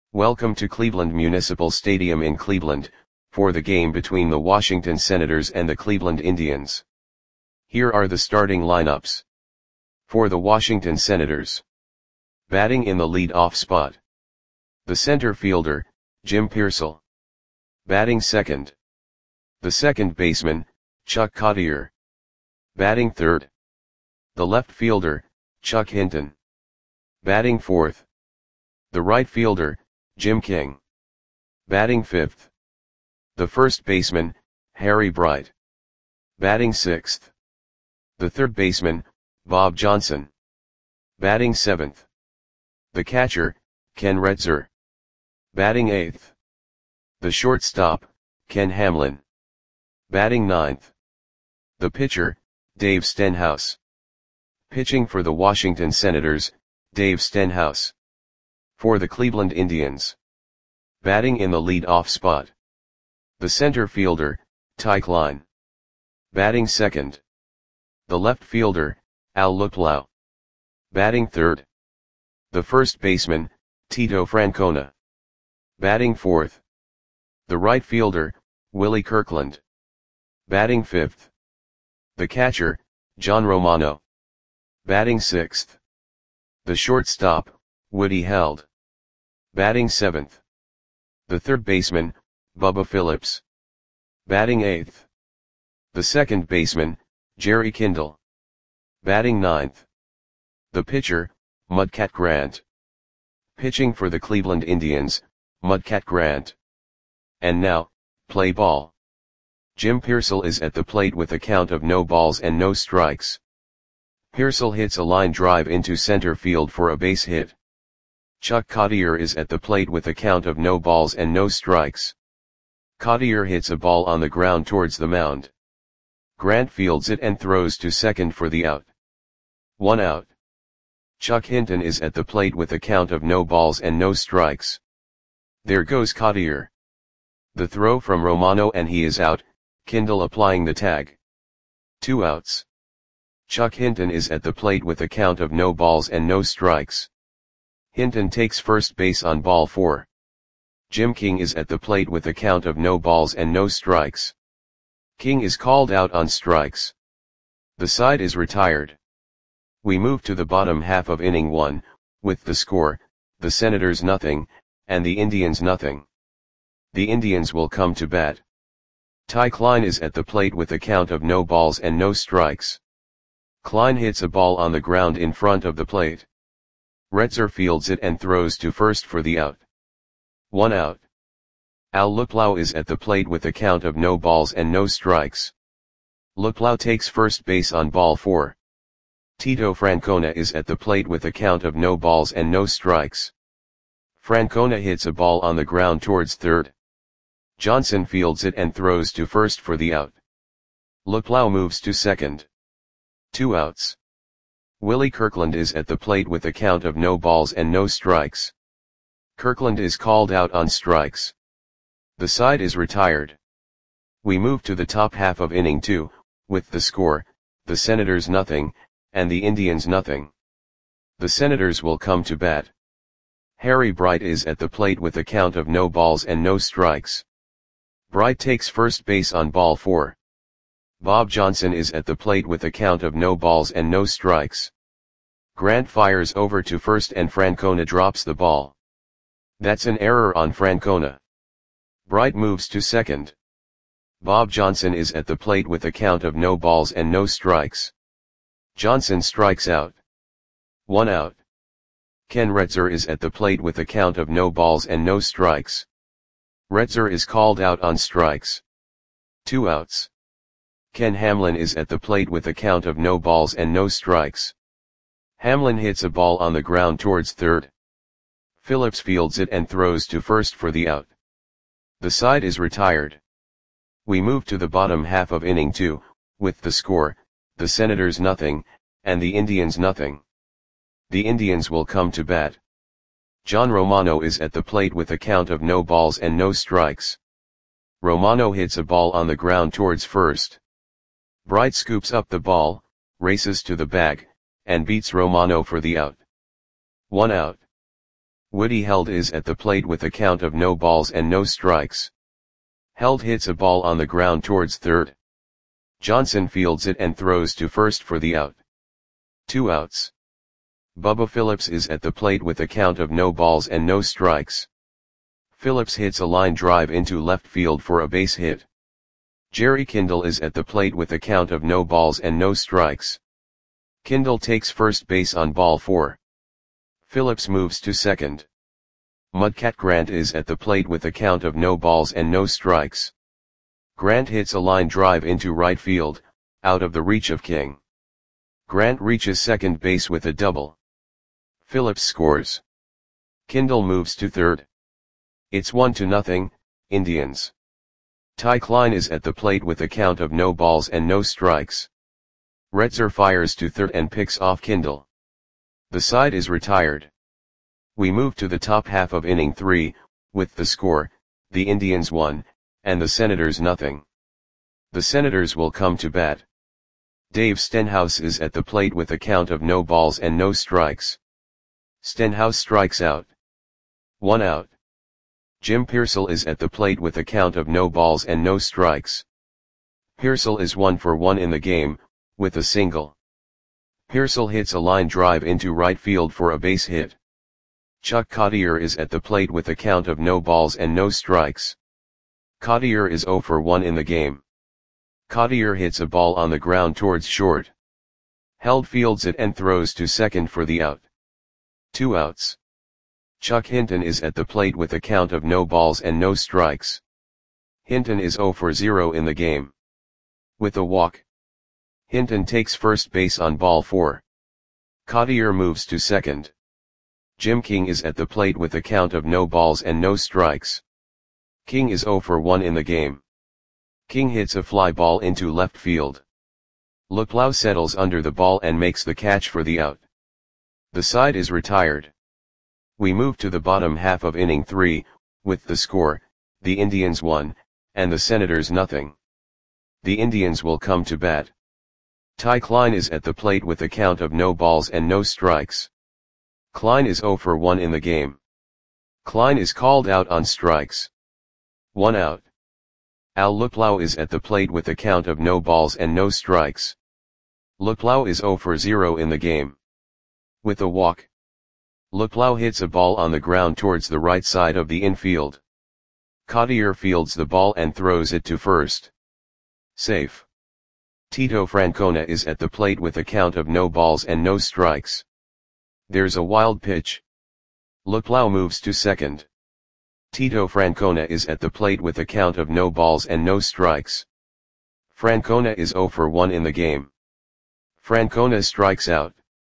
Welcome to Cleveland Municipal Stadium in Cleveland, for the game between the Washington Senators and the Cleveland Indians. Here are the starting lineups. For the Washington Senators. Batting in the lead-off spot. The center fielder, Jim Piersall. Batting second. The second baseman, Chuck Cottier. Batting third. The left fielder, Chuck Hinton. Batting fourth. The right fielder, Jim King. Batting fifth. The first baseman, Harry Bright. Batting sixth. The third baseman, Bob Johnson. Batting seventh. The catcher, Ken Retzer. Batting eighth. The shortstop, Ken Hamlin. Batting ninth. The pitcher, Dave Stenhouse. Pitching for the Washington Senators, Dave Stenhouse. For the Cleveland Indians. Batting in the lead-off spot. The center fielder, Ty Klein. Batting second. The left fielder, Al Luplow. Batting third. The first baseman, Tito Francona. Batting fourth. The right fielder, Willie Kirkland. Batting fifth. The catcher, John Romano. Batting sixth. The shortstop, Woody Held. Batting seventh. The third baseman, Bubba Phillips. Batting eighth. The second baseman, Jerry Kindle. Batting ninth. The pitcher, Mudcat Grant. Pitching for the Cleveland Indians, Mudcat Grant. And now, play ball. Jim Piersall is at the plate with a count of no balls and no strikes. Piersall hits a line drive into center field for a base hit. Chuck Cottier is at the plate with a count of no balls and no strikes. Cottier hits a ball on the ground towards the mound. Grant fields it and throws to second for the out. 1 out. Chuck Hinton is at the plate with a count of no balls and no strikes. There goes Cottier. The throw from Romano and he is out, Kindle applying the tag. 2 outs. Chuck Hinton is at the plate with a count of no balls and no strikes. Hinton takes first base on ball 4. Jim King is at the plate with a count of no balls and no strikes. King is called out on strikes. The side is retired. We move to the bottom half of inning 1, with the score, the Senators nothing, and the Indians nothing. The Indians will come to bat. Ty Klein is at the plate with a count of no balls and no strikes. Klein hits a ball on the ground in front of the plate. Retzer fields it and throws to first for the out. 1 out. Al Luplow is at the plate with a count of no balls and no strikes. Luplow takes first base on ball 4. Tito Francona is at the plate with a count of no balls and no strikes. Francona hits a ball on the ground towards third. Johnson fields it and throws to first for the out. Luplow moves to second. 2 outs. Willie Kirkland is at the plate with a count of no balls and no strikes. Kirkland is called out on strikes. The side is retired. We move to the top half of inning 2, with the score, the Senators nothing, and the Indians nothing. The Senators will come to bat. Harry Bright is at the plate with a count of no balls and no strikes. Bright takes first base on ball 4. Bob Johnson is at the plate with a count of no balls and no strikes. Grant fires over to first and Francona drops the ball. That's an error on Francona. Bright moves to second. Bob Johnson is at the plate with a count of no balls and no strikes. Johnson strikes out. 1 out. Ken Retzer is at the plate with a count of no balls and no strikes. Retzer is called out on strikes. 2 outs. Ken Hamlin is at the plate with a count of no balls and no strikes. Hamlin hits a ball on the ground towards third. Phillips fields it and throws to first for the out. The side is retired. We move to the bottom half of inning 2, with the score, the Senators nothing, and the Indians nothing. The Indians will come to bat. John Romano is at the plate with a count of no balls and no strikes. Romano hits a ball on the ground towards first. Bright scoops up the ball, races to the bag, and beats Romano for the out. 1 out. Woody Held is at the plate with a count of no balls and no strikes. Held hits a ball on the ground towards third. Johnson fields it and throws to first for the out. 2 outs. Bubba Phillips is at the plate with a count of no balls and no strikes. Phillips hits a line drive into left field for a base hit. Jerry Kindle is at the plate with a count of no balls and no strikes. Kindle takes first base on ball 4. Phillips moves to second. Mudcat Grant is at the plate with a count of no balls and no strikes. Grant hits a line drive into right field, out of the reach of King. Grant reaches second base with a double. Phillips scores. Kindle moves to third. It's 1-0, Indians. Ty Klein is at the plate with a count of no balls and no strikes. Retzer fires to third and picks off Kindle. The side is retired. We move to the top half of inning 3, with the score, the Indians 1, and the Senators 0. The Senators will come to bat. Dave Stenhouse is at the plate with a count of no balls and no strikes. Stenhouse strikes out. 1 out. Jim Pearsall is at the plate with a count of no balls and no strikes. Pearsall is 1 for 1 in the game, with a single. Pearsall hits a line drive into right field for a base hit. Chuck Cottier is at the plate with a count of no balls and no strikes. Cottier is 0 for 1 in the game. Cottier hits a ball on the ground towards short. Held fields it and throws to second for the out. 2 outs. Chuck Hinton is at the plate with a count of no balls and no strikes. Hinton is 0 for 0 in the game. With a walk. Hinton takes first base on ball 4. Cottier moves to second. Jim King is at the plate with a count of no balls and no strikes. King is 0 for 1 in the game. King hits a fly ball into left field. Luplow settles under the ball and makes the catch for the out. The side is retired. We move to the bottom half of inning 3, with the score, the Indians 1, and the Senators 0. The Indians will come to bat. Ty Klein is at the plate with a count of no balls and no strikes. Klein is 0 for 1 in the game. Klein is called out on strikes. 1 out. Al Luplow is at the plate with a count of no balls and no strikes. Luplow is 0 for 0 in the game. With a walk. Luplow hits a ball on the ground towards the right side of the infield. Cottier fields the ball and throws it to first. Safe. Tito Francona is at the plate with a count of no balls and no strikes. There's a wild pitch. Luplow moves to second. Tito Francona is at the plate with a count of no balls and no strikes. Francona is 0 for 1 in the game. Francona strikes out.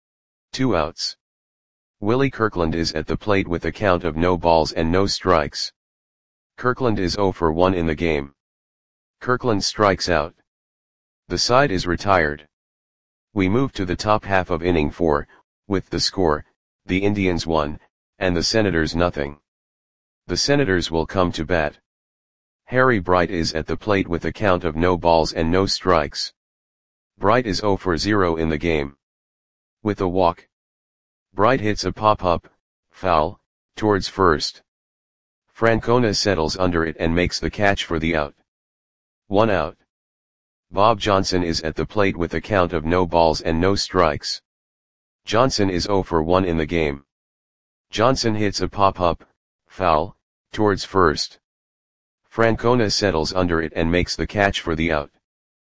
2 outs. Willie Kirkland is at the plate with a count of no balls and no strikes. Kirkland is 0 for 1 in the game. Kirkland strikes out. The side is retired. We move to the top half of inning 4, with the score, the Indians 1, and the Senators 0. The Senators will come to bat. Harry Bright is at the plate with a count of no balls and no strikes. Bright is 0 for 0 in the game. With a walk. Bright hits a pop-up, foul, towards first. Francona settles under it and makes the catch for the out. 1 out. Bob Johnson is at the plate with a count of no balls and no strikes. Johnson is 0 for 1 in the game. Johnson hits a pop-up, foul, towards first. Francona settles under it and makes the catch for the out.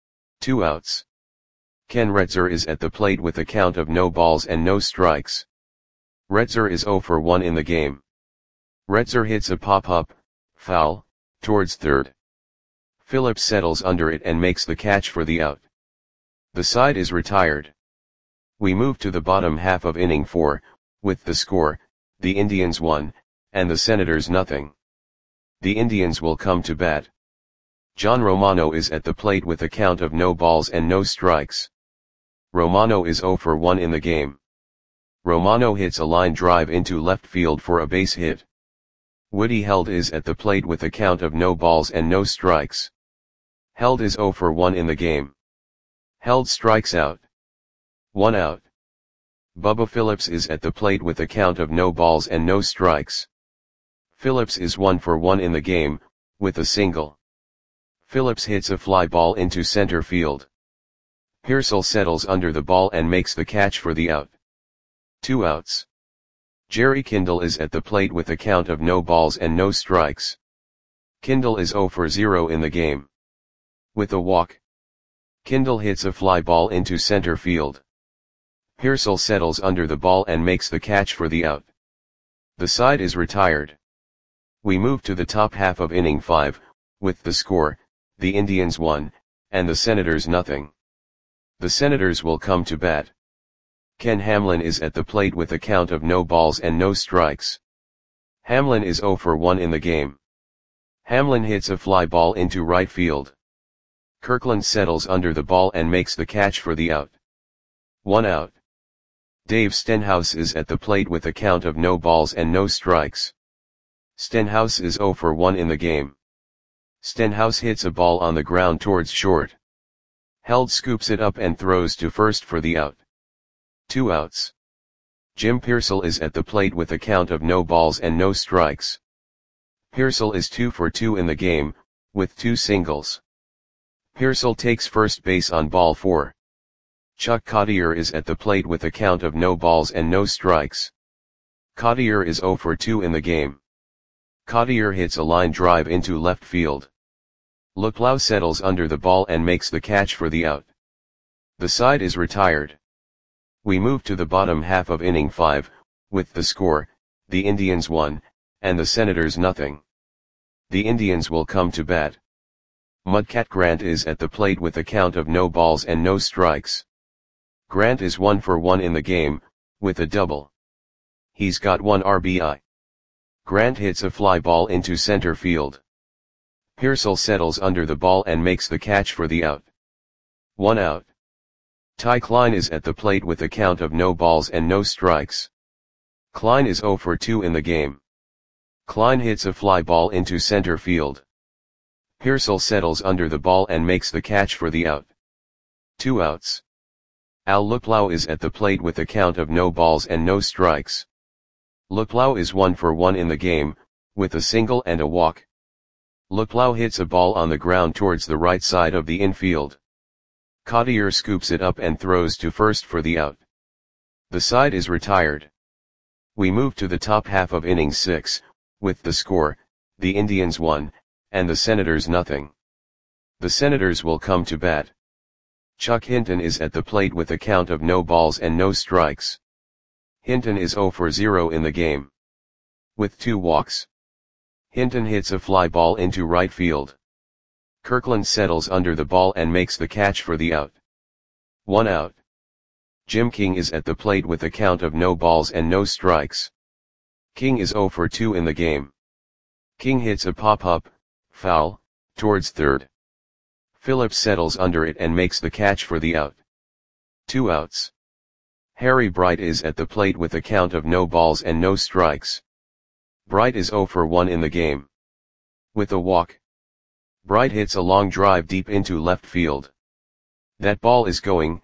2 outs. Ken Retzer is at the plate with a count of no balls and no strikes. Retzer is 0 for 1 in the game. Retzer hits a pop-up, foul, towards third. Phillips settles under it and makes the catch for the out. The side is retired. We move to the bottom half of inning 4, with the score, the Indians 1, and the Senators 0. The Indians will come to bat. John Romano is at the plate with a count of no balls and no strikes. Romano is 0 for 1 in the game. Romano hits a line drive into left field for a base hit. Woody Held is at the plate with a count of no balls and no strikes. Held is 0 for 1 in the game. Held strikes out. 1 out. Bubba Phillips is at the plate with a count of no balls and no strikes. Phillips is 1 for 1 in the game, with a single. Phillips hits a fly ball into center field. Pearsall settles under the ball and makes the catch for the out. 2 outs. Jerry Kindle is at the plate with a count of no balls and no strikes. Kindle is 0 for 0 in the game. With a walk. Kindle hits a fly ball into center field. Pearsall settles under the ball and makes the catch for the out. The side is retired. We move to the top half of inning 5, with the score, the Indians 1, and the Senators nothing. The Senators will come to bat. Ken Hamlin is at the plate with a count of no balls and no strikes. Hamlin is 0 for 1 in the game. Hamlin hits a fly ball into right field. Kirkland settles under the ball and makes the catch for the out. 1 out. Dave Stenhouse is at the plate with a count of no balls and no strikes. Stenhouse is 0 for 1 in the game. Stenhouse hits a ball on the ground towards short. Held scoops it up and throws to first for the out. 2 outs. Jim Pearsall is at the plate with a count of no balls and no strikes. Pearsall is 2 for 2 in the game, with 2 singles. Pearsall takes first base on ball 4. Chuck Cottier is at the plate with a count of no balls and no strikes. Cottier is 0 for 2 in the game. Cottier hits a line drive into left field. Luplow settles under the ball and makes the catch for the out. The side is retired. We move to the bottom half of inning 5, with the score, the Indians 1, and the Senators nothing. The Indians will come to bat. Mudcat Grant is at the plate with a count of no balls and no strikes. Grant is 1 for 1 in the game, with a double. He's got 1 RBI. Grant hits a fly ball into center field. Pearsall settles under the ball and makes the catch for the out. 1 out. Ty Klein is at the plate with a count of no balls and no strikes. Klein is 0 for 2 in the game. Klein hits a fly ball into center field. Pearsall settles under the ball and makes the catch for the out. 2 outs. Al Luplow is at the plate with a count of no balls and no strikes. Luplow is 1 for 1 in the game, with a single and a walk. Luplow hits a ball on the ground towards the right side of the infield. Cottier scoops it up and throws to first for the out. The side is retired. We move to the top half of inning 6, with the score, the Indians 1, and the Senators nothing. The Senators will come to bat. Chuck Hinton is at the plate with a count of no balls and no strikes. Hinton is 0 for 0 in the game. With 2 walks. Hinton hits a fly ball into right field. Kirkland settles under the ball and makes the catch for the out. 1 out. Jim King is at the plate with a count of no balls and no strikes. King is 0 for 2 in the game. King hits a pop-up, foul, towards third. Phillips settles under it and makes the catch for the out. 2 outs. Harry Bright is at the plate with a count of no balls and no strikes. Bright is 0 for 1 in the game. With a walk. Bright hits a long drive deep into left field. That ball is going,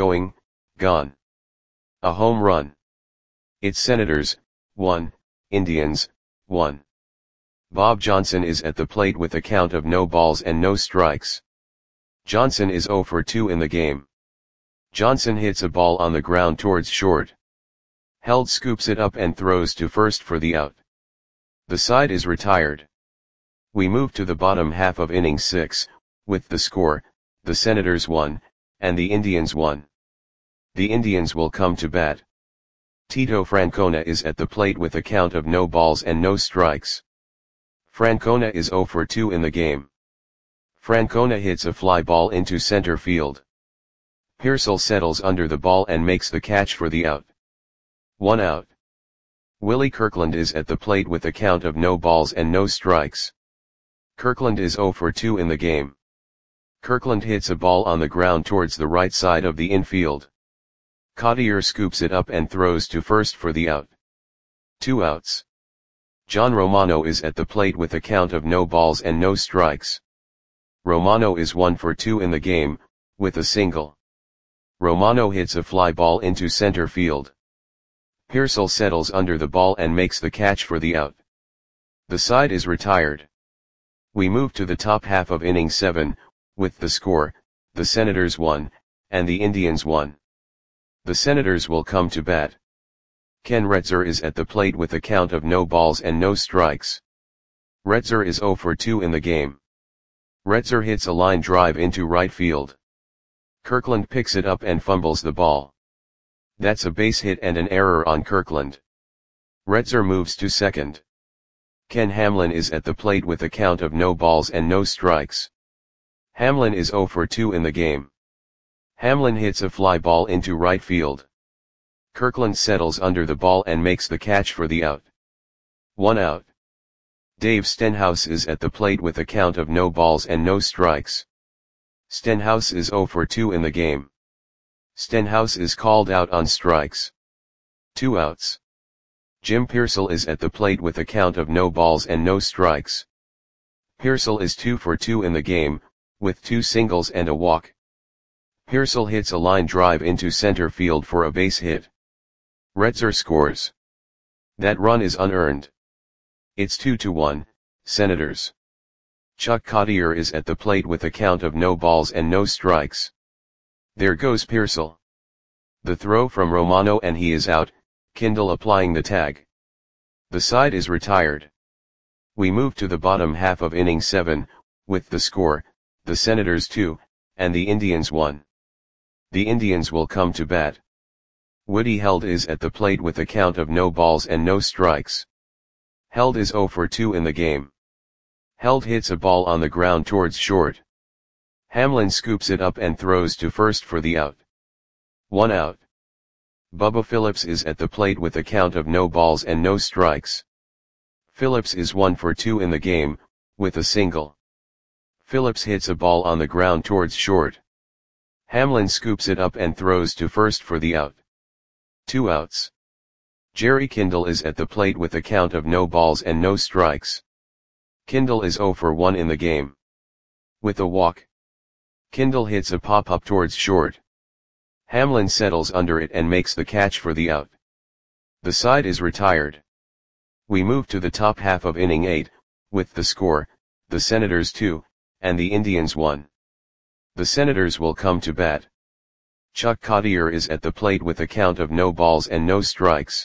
gone. A home run. It's Senators, 1, Indians, 1. Bob Johnson is at the plate with a count of no balls and no strikes. Johnson is 0 for 2 in the game. Johnson hits a ball on the ground towards short. Held scoops it up and throws to first for the out. The side is retired. We move to the bottom half of inning 6, with the score, the Senators 1, and the Indians 1. The Indians will come to bat. Tito Francona is at the plate with a count of no balls and no strikes. Francona is 0 for 2 in the game. Francona hits a fly ball into center field. Pearsall settles under the ball and makes the catch for the out. 1 out. Willie Kirkland is at the plate with a count of no balls and no strikes. Kirkland is 0 for 2 in the game. Kirkland hits a ball on the ground towards the right side of the infield. Cottier scoops it up and throws to first for the out. 2 outs. John Romano is at the plate with a count of no balls and no strikes. Romano is 1 for 2 in the game, with a single. Romano hits a fly ball into center field. Pearsall settles under the ball and makes the catch for the out. The side is retired. We move to the top half of inning 7, with the score, the Senators 1, and the Indians 1. The Senators will come to bat. Ken Retzer is at the plate with a count of no balls and no strikes. Retzer is 0 for 2 in the game. Retzer hits a line drive into right field. Kirkland picks it up and fumbles the ball. That's a base hit and an error on Kirkland. Retzer moves to second. Ken Hamlin is at the plate with a count of no balls and no strikes. Hamlin is 0 for 2 in the game. Hamlin hits a fly ball into right field. Kirkland settles under the ball and makes the catch for the out. 1 out. Dave Stenhouse is at the plate with a count of no balls and no strikes. Stenhouse is 0 for 2 in the game. Stenhouse is called out on strikes. 2 outs. Jim Pearsall is at the plate with a count of no balls and no strikes. Pearsall is 2 for 2 in the game, with 2 singles and a walk. Pearsall hits a line drive into center field for a base hit. Retzer scores. That run is unearned. It's 2-1, Senators. Chuck Cottier is at the plate with a count of no balls and no strikes. There goes Pearsall. The throw from Romano and he is out, Kindle applying the tag. The side is retired. We move to the bottom half of inning 7, with the score, the Senators 2, and the Indians 1. The Indians will come to bat. Woody Held is at the plate with a count of no balls and no strikes. Held is 0 for 2 in the game. Held hits a ball on the ground towards short. Hamlin scoops it up and throws to first for the out. 1 out. Bubba Phillips is at the plate with a count of no balls and no strikes. Phillips is 1 for 2 in the game, with a single. Phillips hits a ball on the ground towards short. Hamlin scoops it up and throws to first for the out. 2 outs. Jerry Kindle is at the plate with a count of no balls and no strikes. Kindle is 0 for 1 in the game. With a walk. Kindle hits a pop-up towards short. Hamlin settles under it and makes the catch for the out. The side is retired. We move to the top half of inning 8, with the score, the Senators 2, and the Indians 1. The Senators will come to bat. Chuck Cottier is at the plate with a count of no balls and no strikes.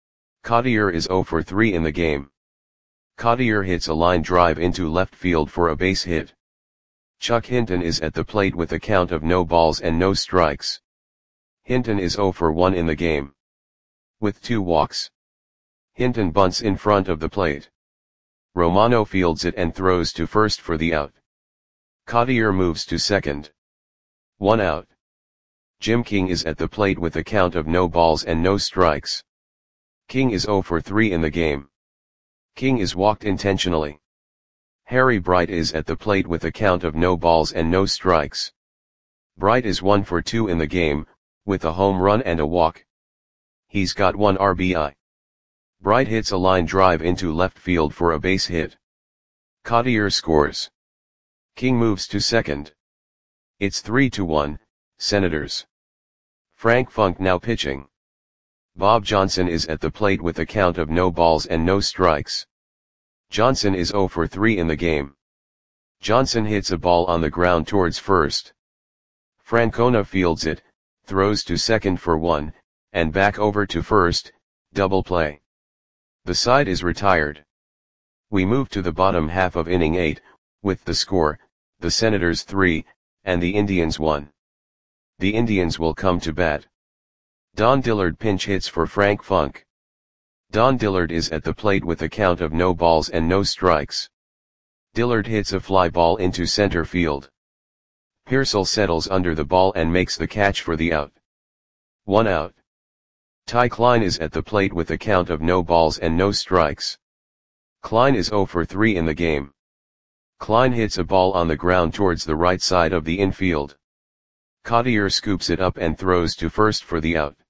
Cottier is 0 for 3 in the game. Cottier hits a line drive into left field for a base hit. Chuck Hinton is at the plate with a count of no balls and no strikes. Hinton is 0 for 1 in the game. With 2 walks. Hinton bunts in front of the plate. Romano fields it and throws to first for the out. Cottier moves to second. 1 out. Jim King is at the plate with a count of no balls and no strikes. King is 0 for 3 in the game. King is walked intentionally. Harry Bright is at the plate with a count of no balls and no strikes. Bright is 1 for 2 in the game, with a home run and a walk. He's got 1 RBI. Bright hits a line drive into left field for a base hit. Cottier scores. King moves to second. It's 3-1, Senators. Frank Funk now pitching. Bob Johnson is at the plate with a count of no balls and no strikes. Johnson is 0 for 3 in the game. Johnson hits a ball on the ground towards first. Francona fields it, throws to second for 1, and back over to first, double play. The side is retired. We move to the bottom half of inning 8, with the score, the Senators 3, and the Indians 1. The Indians will come to bat. Don Dillard pinch hits for Frank Funk. Don Dillard is at the plate with a count of no balls and no strikes. Dillard hits a fly ball into center field. Pearsall settles under the ball and makes the catch for the out. 1 out. Ty Klein is at the plate with a count of no balls and no strikes. Klein is 0 for 3 in the game. Klein hits a ball on the ground towards the right side of the infield. Cottier scoops it up and throws to first for the out.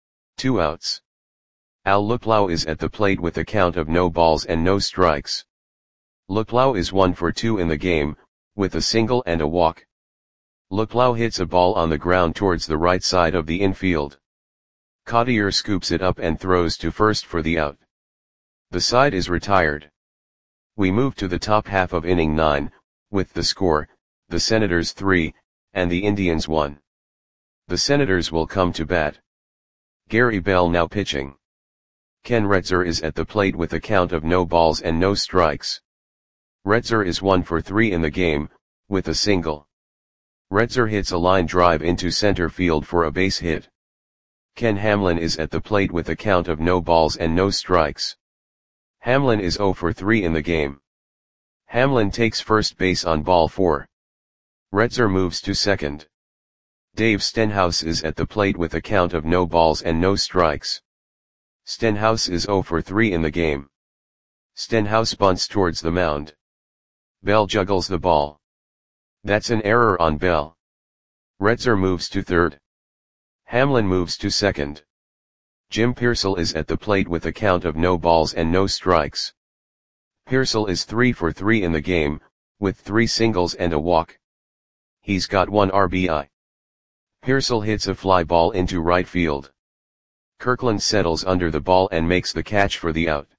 2 outs. Al Luplow is at the plate with a count of no balls and no strikes. Luplow is 1 for 2 in the game, with a single and a walk. Luplow hits a ball on the ground towards the right side of the infield. Cottier scoops it up and throws to first for the out. The side is retired. We move to the top half of inning 9, with the score, the Senators 3, and the Indians 1. The Senators will come to bat. Gary Bell now pitching. Ken Retzer is at the plate with a count of no balls and no strikes. Retzer is 1 for 3 in the game, with a single. Retzer hits a line drive into center field for a base hit. Ken Hamlin is at the plate with a count of no balls and no strikes. Hamlin is 0 for 3 in the game. Hamlin takes first base on ball 4. Retzer moves to second. Dave Stenhouse is at the plate with a count of no balls and no strikes. Stenhouse is 0 for 3 in the game. Stenhouse bunts towards the mound. Bell juggles the ball. That's an error on Bell. Retzer moves to third. Hamlin moves to second. Jim Piersall is at the plate with a count of no balls and no strikes. Piersall is 3 for 3 in the game, with 3 singles and a walk. He's got 1 RBI. Piersall hits a fly ball into right field. Kirkland settles under the ball and makes the catch for the out.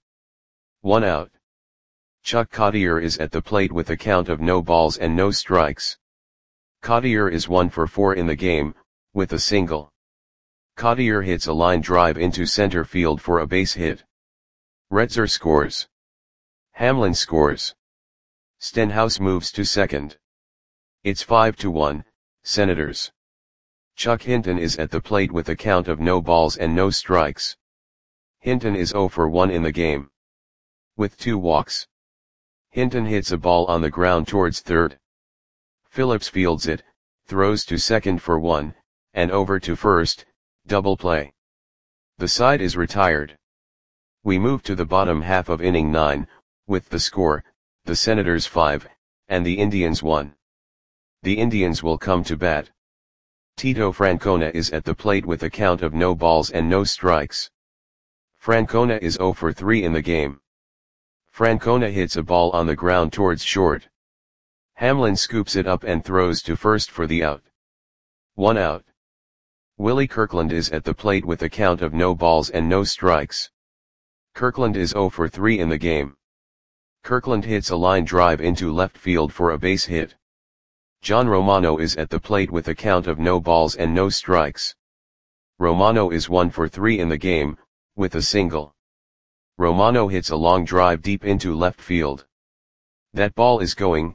1 out. Chuck Cottier is at the plate with a count of no balls and no strikes. Cottier is 1 for 4 in the game, with a single. Cottier hits a line drive into center field for a base hit. Retzer scores. Hamlin scores. Stenhouse moves to second. It's 5-1, Senators. Chuck Hinton is at the plate with a count of no balls and no strikes. Hinton is 0 for 1 in the game. With 2 walks. Hinton hits a ball on the ground towards third. Phillips fields it, throws to second for 1, and over to first, double play. The side is retired. We move to the bottom half of inning 9, with the score, the Senators 5, and the Indians 1. The Indians will come to bat. Tito Francona is at the plate with a count of no balls and no strikes. Francona is 0 for 3 in the game. Francona hits a ball on the ground towards short. Hamlin scoops it up and throws to first for the out. 1 out. Willie Kirkland is at the plate with a count of no balls and no strikes. Kirkland is 0 for 3 in the game. Kirkland hits a line drive into left field for a base hit. John Romano is at the plate with a count of no balls and no strikes. Romano is 1 for 3 in the game, with a single. Romano hits a long drive deep into left field. That ball is gone.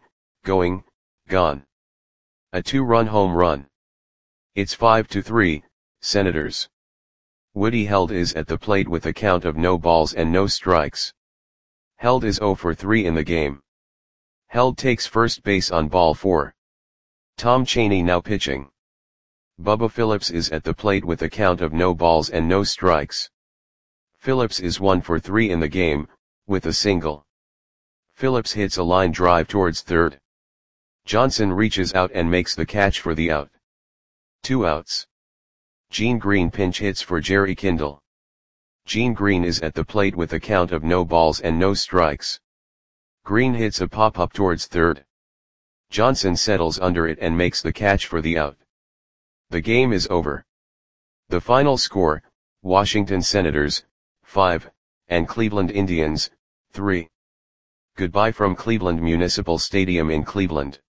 A 2-run home run. It's 5-3, Senators. Woody Held is at the plate with a count of no balls and no strikes. Held is 0 for 3 in the game. Held takes first base on ball 4. Tom Chaney now pitching. Bubba Phillips is at the plate with a count of no balls and no strikes. Phillips is 1 for 3 in the game, with a single. Phillips hits a line drive towards third. Johnson reaches out and makes the catch for the out. 2 outs. Gene Green pinch hits for Jerry Kindle. Gene Green is at the plate with a count of no balls and no strikes. Green hits a pop-up towards third. Johnson settles under it and makes the catch for the out. The game is over. The final score, Washington Senators, 5, and Cleveland Indians, 3. Goodbye from Cleveland Municipal Stadium in Cleveland.